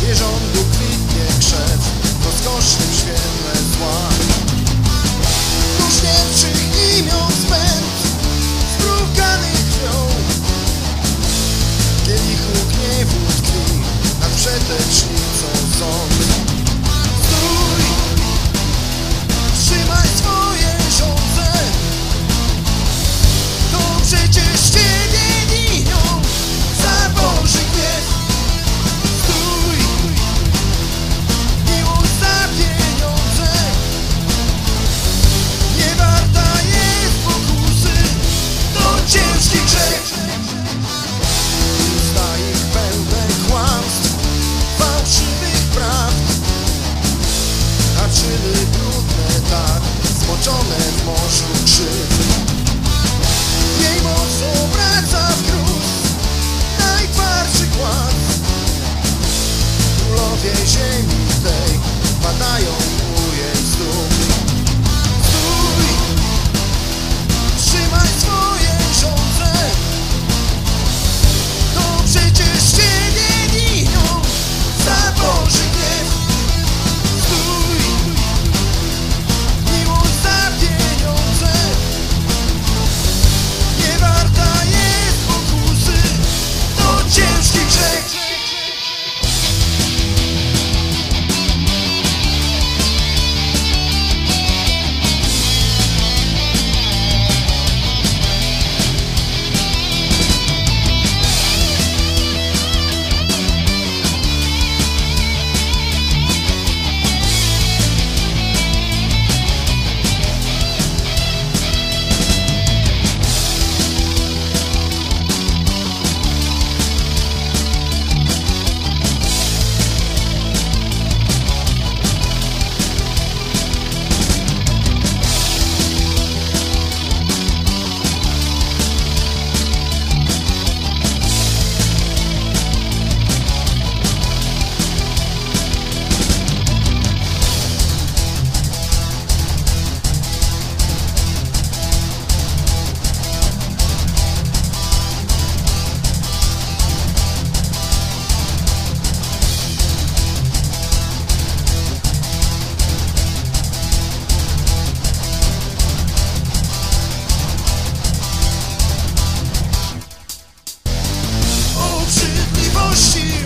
nierządu kwitnie krzew, rozkoszny w świetle zła. Różnięczych imion spęd, zbrukany krwią, kielichu gniewu tkwi nad przetecznicą sąd. Stój, trzymaj swoje żądze, to przecież ciebie winią za Boży gniew. Stój, miłość za pieniądze nie warta jest pokusy, to ciężki grzech. Usta ich pełne kłamstw, fałszywych prawd, a czyny brudne tak, zmoczone w morzu krzywd. Jej moc obraca w gruz najtwardszy kład. Królowie ziemi tej padają u jej stóp. Stój, trzymaj swoje żądze, to przecież ciebie winią za Boży gniew. Stój, miłość za pieniądze nie warta jest pokusy, to ciężki grzech. Obrzydliwości